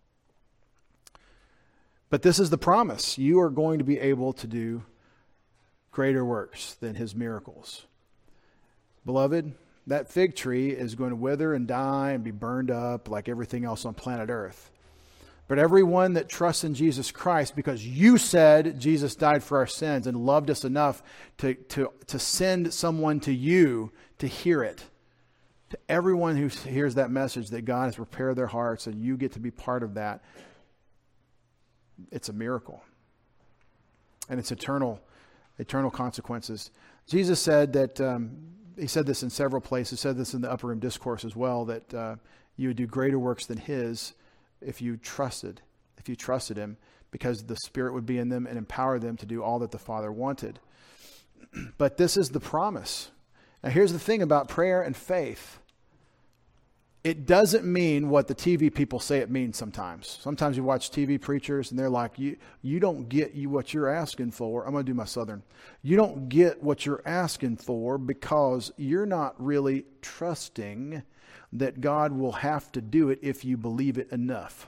But this is the promise. You are going to be able to do greater works than his miracles. Beloved, that fig tree is going to wither and die and be burned up like everything else on planet Earth. But everyone that trusts in Jesus Christ, because you said Jesus died for our sins and loved us enough to, to, to send someone to you to hear it, to everyone who hears that message that God has prepared their hearts and you get to be part of that, it's a miracle. And it's eternal, eternal consequences. Jesus said that, um, he said this in several places, said this in the Upper Room Discourse as well, that uh, you would do greater works than his if you trusted, if you trusted him, because the Spirit would be in them and empower them to do all that the Father wanted. But this is the promise. Now here's the thing about prayer and faith. It doesn't mean what the T V people say it means sometimes. Sometimes you watch T V preachers and they're like, you, you don't get you what you're asking for. I'm going to do my Southern. You don't get what you're asking for because you're not really trusting that God will have to do it if you believe it enough.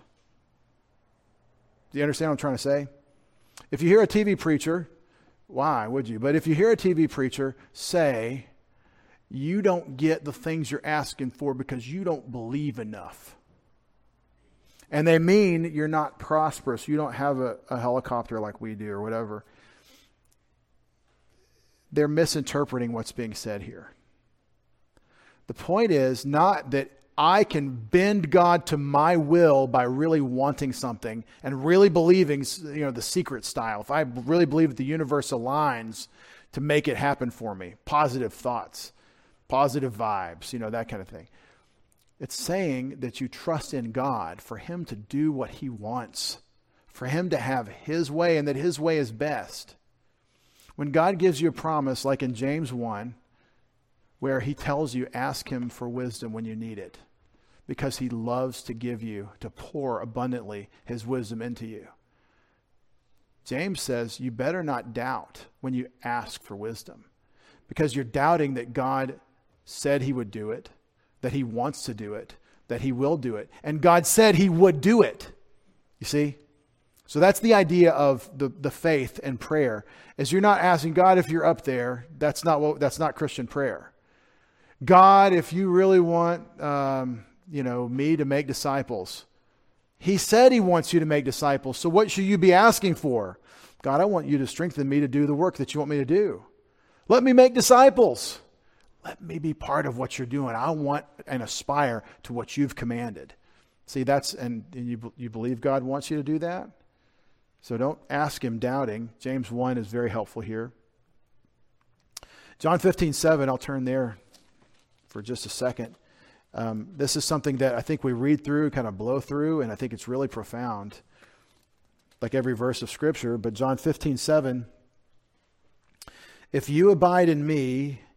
Do you understand what I'm trying to say? If you hear a T V preacher, why would you? But if you hear a T V preacher say, you don't get the things you're asking for because you don't believe enough. And they mean you're not prosperous. You don't have a, a helicopter like we do or whatever. They're misinterpreting what's being said here. The point is not that I can bend God to my will by really wanting something and really believing, you know, the Secret style. If I really believe that the universe aligns to make it happen for me, positive thoughts, positive vibes, you know, that kind of thing. It's saying that you trust in God for him to do what he wants, for him to have his way and that his way is best. When God gives you a promise, like in James one, where he tells you, ask him for wisdom when you need it, because he loves to give you, to pour abundantly his wisdom into you. James says you better not doubt when you ask for wisdom, because you're doubting that God said he would do it, that he wants to do it, that he will do it. And God said he would do it. You see? So that's the idea of the, the faith and prayer, is you're not asking God if you're up there. That's not what, that's not Christian prayer. God, if you really want, um, you know, me to make disciples, he said he wants you to make disciples. So what should you be asking for? God, I want you to strengthen me to do the work that you want me to do. Let me make disciples. Let me be part of what you're doing. I want and aspire to what you've commanded. See, that's, and, and you, you believe God wants you to do that? So don't ask him doubting. James one is very helpful here. John fifteen seven, I'll turn there for just a second. Um, this is something that I think we read through, kind of blow through, and I think it's really profound, like every verse of Scripture. But John fifteen seven, if you abide in me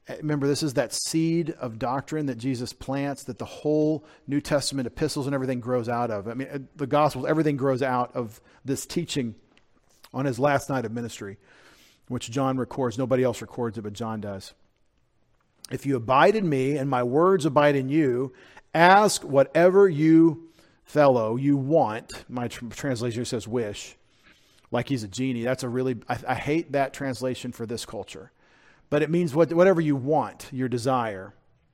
Remember, this is that seed of doctrine that Jesus plants, that the whole New Testament epistles and everything grows out of. I mean, the Gospels, everything grows out of this teaching on his last night of ministry, which John records. Nobody else records it, but John does. If you abide in me and my words abide in you, ask whatever you, fellow, you want. My tr- translation says wish, like he's a genie. That's a really, I, I hate that translation for this culture. But it means what, whatever you want, your desire,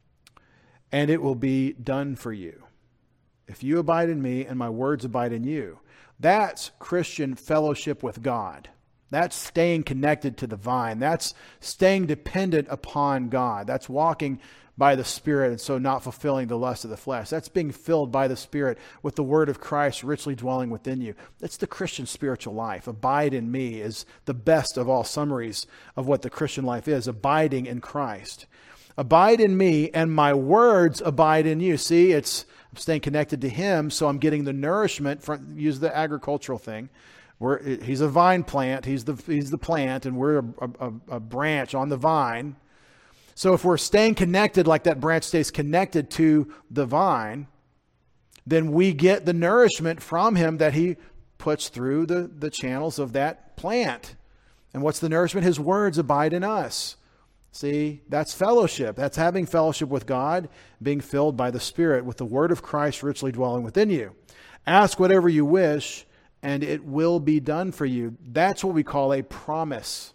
and it will be done for you. If you abide in me and my words abide in you. That's Christian fellowship with God. That's staying connected to the vine. That's staying dependent upon God. That's walking by the Spirit and so not fulfilling the lust of the flesh. That's being filled by the Spirit with the word of Christ richly dwelling within you. That's the Christian spiritual life. Abide in me is the best of all summaries of what the Christian life is, abiding in Christ. Abide in me and my words abide in you. See, it's I'm staying connected to him, so I'm getting the nourishment from, use the agricultural thing. We're, he's a vine plant, he's the, he's the plant, and we're a, a, a branch on the vine. So if we're staying connected like that branch stays connected to the vine, then we get the nourishment from him that he puts through the, the channels of that plant. And what's the nourishment? His words abide in us. See, that's fellowship. That's having fellowship with God, being filled by the Spirit with the word of Christ richly dwelling within you. Ask whatever you wish, and it will be done for you. That's what we call a promise.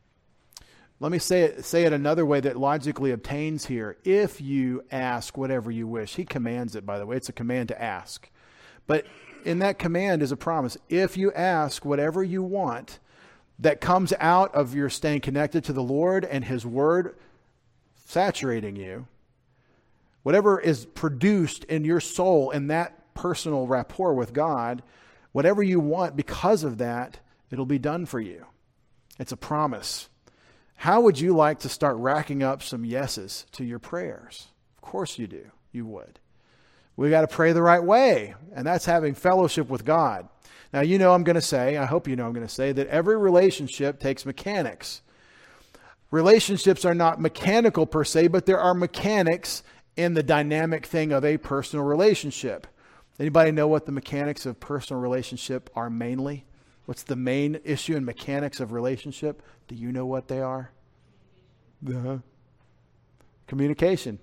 Let me say it, say it another way that logically obtains here. If you ask whatever you wish. He commands it, by the way. It's a command to ask. But in that command is a promise. If you ask whatever you want, that comes out of your staying connected to the Lord and his word saturating you, whatever is produced in your soul in that personal rapport with God, whatever you want because of that, it'll be done for you. It's a promise. How would you like to start racking up some yeses to your prayers? Of course you do. You would. We got to pray the right way, and that's having fellowship with God. Now, you know I'm going to say, I hope you know I'm going to say, that every relationship takes mechanics. Relationships are not mechanical per se, but there are mechanics in the dynamic thing of a personal relationship. Anybody know what the mechanics of personal relationship are mainly? What's the main issue in mechanics of relationship? Do you know what they are? Uh-huh. Communication.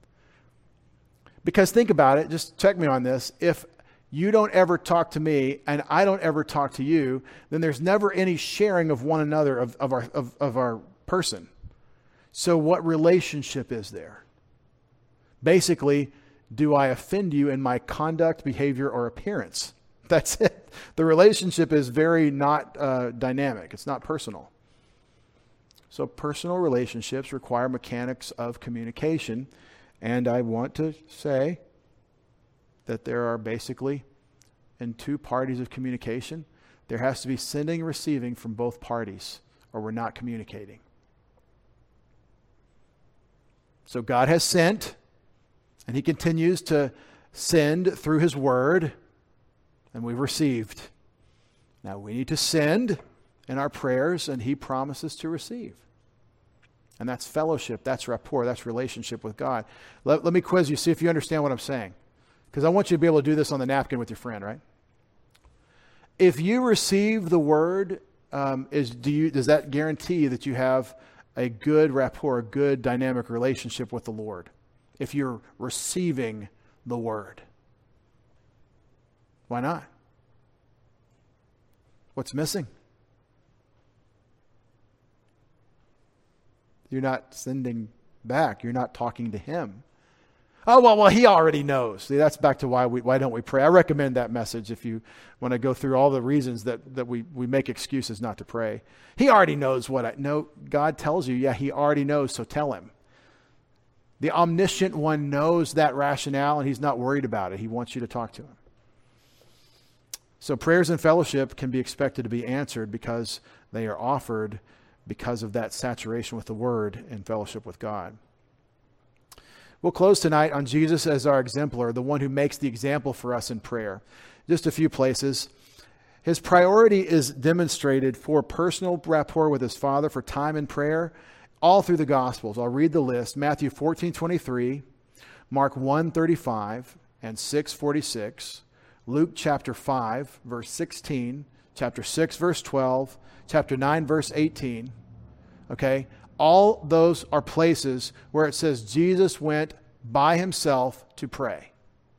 Because think about it, just check me on this. If you don't ever talk to me and I don't ever talk to you, then there's never any sharing of one another of, of our of, of our person. So what relationship is there? Basically, do I offend you in my conduct, behavior, or appearance? That's it. The relationship is very not uh, dynamic. It's not personal. So personal relationships require mechanics of communication. And I want to say that there are basically, in two parties of communication, there has to be sending and receiving from both parties, or we're not communicating. So God has sent, and he continues to send through his word, and we've received. Now we need to send in our prayers, and he promises to receive. And that's fellowship, that's rapport, that's relationship with God. Let, let me quiz you, see if you understand what I'm saying. Because I want you to be able to do this on the napkin with your friend, right? If you receive the word, um, is do you does that guarantee that you have a good rapport, a good dynamic relationship with the Lord? If you're receiving the word. Why not? What's missing? You're not sending back. You're not talking to him. Oh, well, well, he already knows. See, that's back to why we why don't we pray. I recommend that message if you want to go through all the reasons that, that we, we make excuses not to pray. He already knows what I know. God tells you, yeah, he already knows, so tell him. The omniscient one knows that rationale, and he's not worried about it. He wants you to talk to him. So prayers and fellowship can be expected to be answered because they are offered because of that saturation with the word and fellowship with God. We'll close tonight on Jesus as our exemplar, the one who makes the example for us in prayer. Just a few places. His priority is demonstrated for personal rapport with his Father, for time in prayer, all through the Gospels. I'll read the list. Matthew fourteen twenty-three, Mark one thirty-five and six forty-six, Luke chapter five, verse sixteen, chapter six, verse twelve, chapter nine, verse eighteen. Okay? All those are places where it says Jesus went by himself to pray.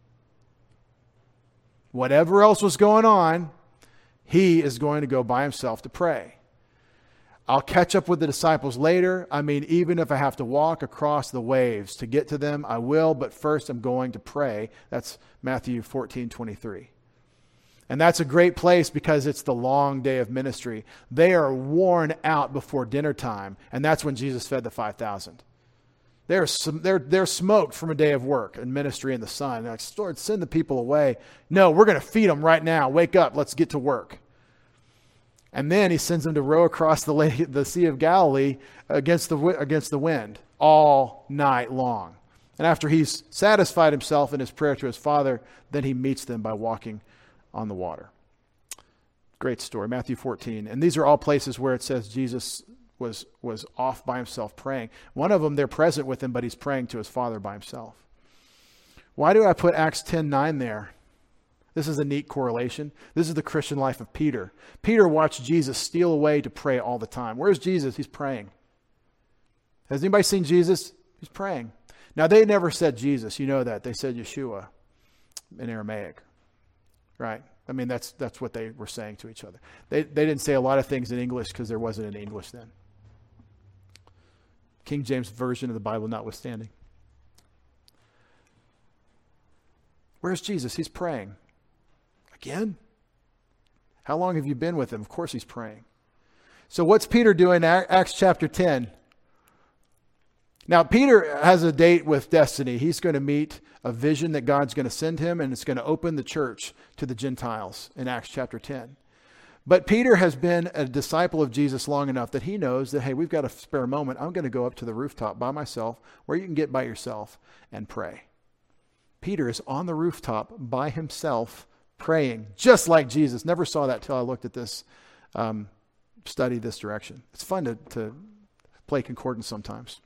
Whatever else was going on, he is going to go by himself to pray. I'll catch up with the disciples later. I mean, even if I have to walk across the waves to get to them, I will. But first, I'm going to pray. That's Matthew fourteen twenty-three. And that's a great place because it's the long day of ministry. They are worn out before dinner time. And that's when Jesus fed the five thousand. They're, they're, they're smoked from a day of work and ministry in the sun. They're like, Lord, send the people away. No, we're going to feed them right now. Wake up. Let's get to work. And then he sends them to row across the lake, the Sea of Galilee against the, against the wind all night long. And after he's satisfied himself in his prayer to his Father, then he meets them by walking on the water. Great story, Matthew fourteen. And these are all places where it says Jesus was, was off by himself praying. One of them, they're present with him, but he's praying to his Father by himself. Why do I put Acts ten nine there? This is a neat correlation. This is the Christian life of Peter. Peter watched Jesus steal away to pray all the time. Where's Jesus? He's praying. Has anybody seen Jesus? He's praying. Now, they never said Jesus. You know that. They said Yeshua in Aramaic. Right? I mean, that's that's what they were saying to each other. They, they didn't say a lot of things in English because there wasn't any English then. King James Version of the Bible notwithstanding. Where's Jesus? He's praying. Again? How long have you been with him? Of course he's praying. So what's Peter doing? Acts chapter ten. Now, Peter has a date with destiny. He's going to meet a vision that God's going to send him, and it's going to open the church to the Gentiles in Acts chapter ten. But Peter has been a disciple of Jesus long enough that he knows that, hey, we've got a spare moment. I'm going to go up to the rooftop by myself where you can get by yourself and pray. Peter is on the rooftop by himself praying, just like Jesus. Never saw that till I looked at this, um, study this direction. It's fun to, to play concordance sometimes.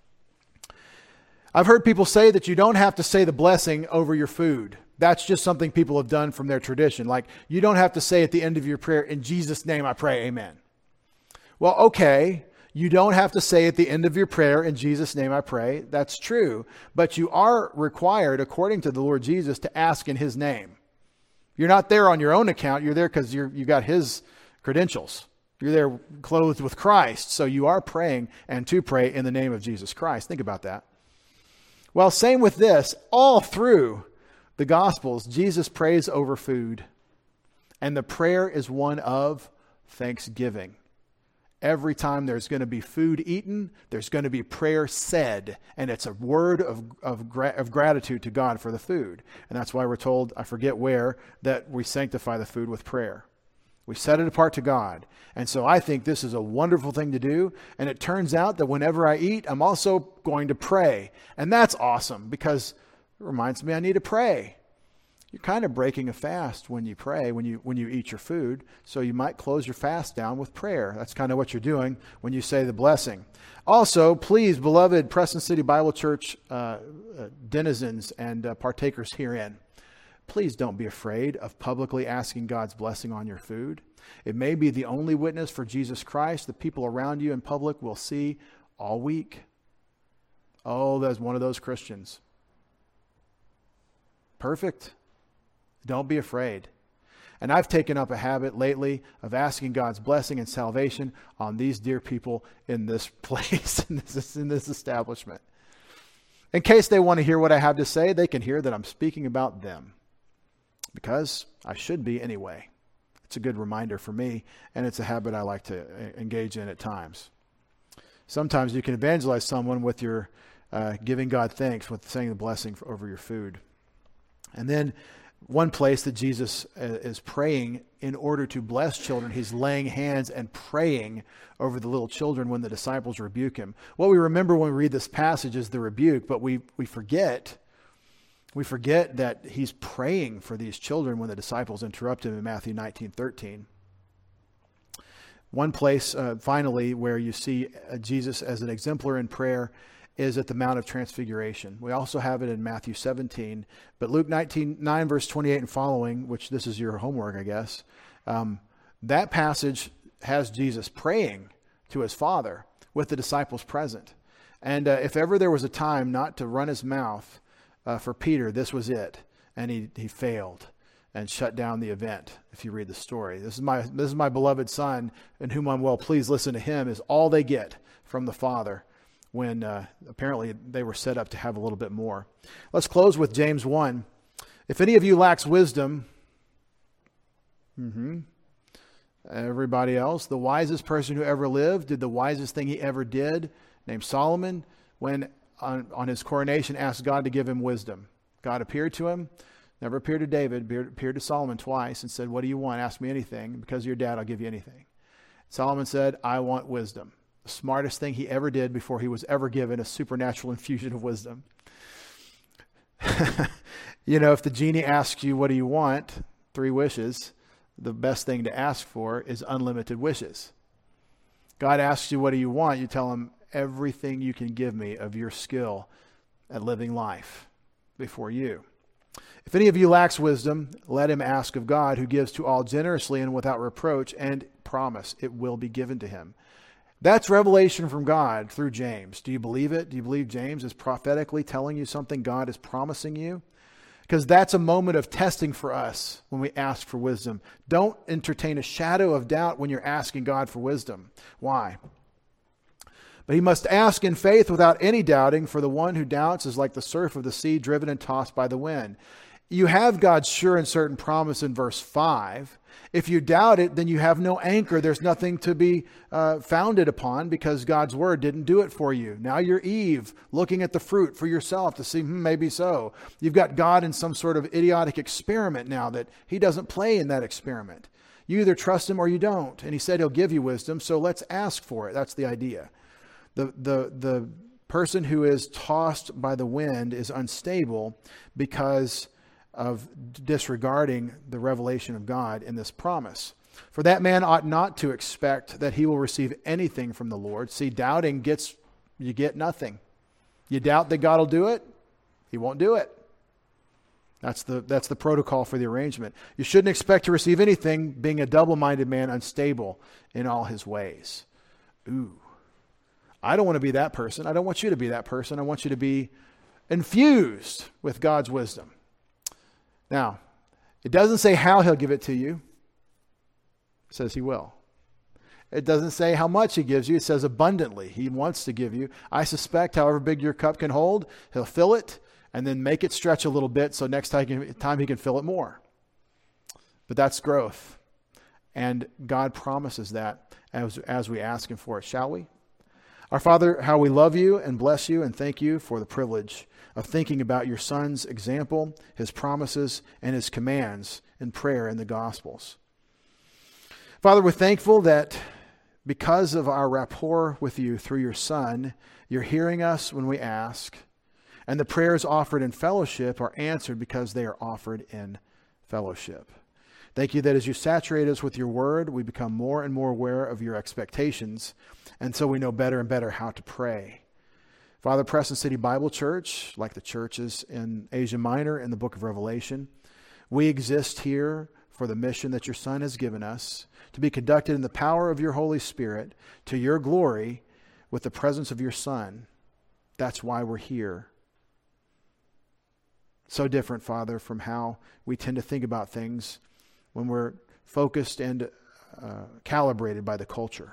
I've heard people say that you don't have to say the blessing over your food. That's just something people have done from their tradition. Like, you don't have to say at the end of your prayer, in Jesus' name I pray, amen. Well, okay, you don't have to say at the end of your prayer, in Jesus' name I pray. That's true. But you are required, according to the Lord Jesus, to ask in his name. You're not there on your own account. You're there because you're, you got his credentials. You're there clothed with Christ. So you are praying and to pray in the name of Jesus Christ. Think about that. Well, same with this. All through the Gospels, Jesus prays over food. And the prayer is one of thanksgiving. Every time there's going to be food eaten, there's going to be prayer said. And it's a word of, of, gra- of gratitude to God for the food. And that's why we're told, I forget where, that we sanctify the food with prayer. We set it apart to God. And so I think this is a wonderful thing to do. And it turns out that whenever I eat, I'm also going to pray. And that's awesome because it reminds me I need to pray. You're kind of breaking a fast when you pray, when you when you eat your food. So you might close your fast down with prayer. That's kind of what you're doing when you say the blessing. Also, please, beloved Preston City Bible Church uh, uh, denizens and uh, partakers herein, please don't be afraid of publicly asking God's blessing on your food. It may be the only witness for Jesus Christ the people around you in public will see all week. Oh, there's one of those Christians. Perfect. Don't be afraid. And I've taken up a habit lately of asking God's blessing and salvation on these dear people in this place, in this, in this establishment. In case they want to hear what I have to say, they can hear that I'm speaking about them. Because I should be anyway. It's a good reminder for me, and it's a habit I like to engage in at times. Sometimes you can evangelize someone with your uh, giving God thanks, with saying the blessing for, over your food. And then one place that Jesus is praying in order to bless children, he's laying hands and praying over the little children when the disciples rebuke him. What we remember when we read this passage is the rebuke, but we, we forget We forget that he's praying for these children when the disciples interrupt him in Matthew nineteen thirteen. One place, uh, finally, where you see uh, Jesus as an exemplar in prayer is at the Mount of Transfiguration. We also have it in Matthew seventeen, but Luke nineteen, nine, verse twenty-eight and following, which this is your homework, I guess, um, that passage has Jesus praying to his Father with the disciples present. And uh, if ever there was a time not to run his mouth uh, for Peter, this was it. And he, he failed and shut down the event, if you read the story. This is my this is my beloved Son, in whom I'm well pleased. Listen to him, is all they get from the Father, when uh, apparently they were set up to have a little bit more. Let's close with James one. If any of you lacks wisdom, mm-hmm, everybody else, the wisest person who ever lived, did the wisest thing he ever did, named Solomon, when on, on his coronation asked God to give him wisdom. God appeared to him, never appeared to David, appeared, appeared to Solomon twice and said, what do you want? Ask me anything. Because of your dad, I'll give you anything. Solomon said, I want wisdom. The smartest thing he ever did before he was ever given a supernatural infusion of wisdom. You know, if the genie asks you, what do you want? Three wishes. The best thing to ask for is unlimited wishes. God asks you, what do you want? You tell him, everything you can give me of your skill at living life before you. If any of you lacks wisdom, let him ask of God, who gives to all generously and without reproach, and promise it will be given to him. That's revelation from God through James. Do you believe it? Do you believe James is prophetically telling you something God is promising you? Because that's a moment of testing for us when we ask for wisdom. Don't entertain a shadow of doubt when you're asking God for wisdom. Why? But he must ask in faith without any doubting, for the one who doubts is like the surf of the sea driven and tossed by the wind. You have God's sure and certain promise in verse five. If you doubt it, then you have no anchor. There's nothing to be uh, founded upon, because God's word didn't do it for you. Now you're Eve, looking at the fruit for yourself to see, hmm, maybe so. You've got God in some sort of idiotic experiment now that he doesn't play in that experiment. You either trust him or you don't. And he said he'll give you wisdom, so let's ask for it. That's the idea. The, the, the person who is tossed by the wind is unstable because of disregarding the revelation of God in this promise. For that man ought not to expect that he will receive anything from the Lord. See, doubting gets, you get nothing. You doubt that God will do it, he won't do it. That's the, that's the protocol for the arrangement. You shouldn't expect to receive anything, being a double-minded man, unstable in all his ways. Ooh. I don't want to be that person. I don't want you to be that person. I want you to be infused with God's wisdom. Now, it doesn't say how he'll give it to you. It says he will. It doesn't say how much he gives you. It says abundantly. He wants to give you. I suspect however big your cup can hold, he'll fill it and then make it stretch a little bit so next time, time he can fill it more. But that's growth. And God promises that as, as we ask him for it. Shall we? Our Father, how we love you and bless you and thank you for the privilege of thinking about your Son's example, his promises, and his commands in prayer in the Gospels. Father, we're thankful that because of our rapport with you through your Son, you're hearing us when we ask, and the prayers offered in fellowship are answered because they are offered in fellowship. Thank you that as you saturate us with your word, we become more and more aware of your expectations, and so we know better and better how to pray. Father, Preston City Bible Church, like the churches in Asia Minor in the book of Revelation, we exist here for the mission that your Son has given us, to be conducted in the power of your Holy Spirit to your glory with the presence of your Son. That's why we're here. So different, Father, from how we tend to think about things when we're focused and uh, calibrated by the culture.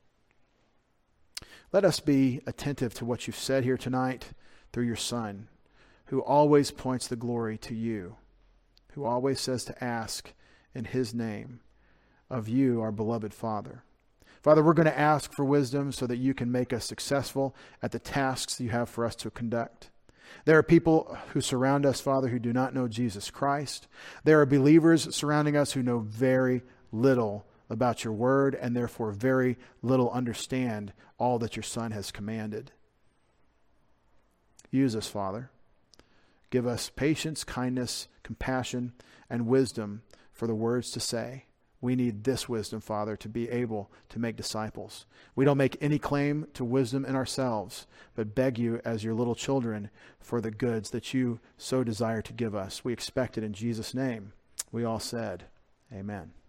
Let us be attentive to what you've said here tonight through your Son, who always points the glory to you, who always says to ask in his name of you, our beloved Father. Father, we're going to ask for wisdom so that you can make us successful at the tasks you have for us to conduct. There are people who surround us, Father, who do not know Jesus Christ. There are believers surrounding us who know very little about your word and therefore very little understand all that your Son has commanded. Use us, Father. Give us patience, kindness, compassion, and wisdom for the words to say. We need this wisdom, Father, to be able to make disciples. We don't make any claim to wisdom in ourselves, but beg you as your little children for the goods that you so desire to give us. We expect it in Jesus' name. We all said, amen.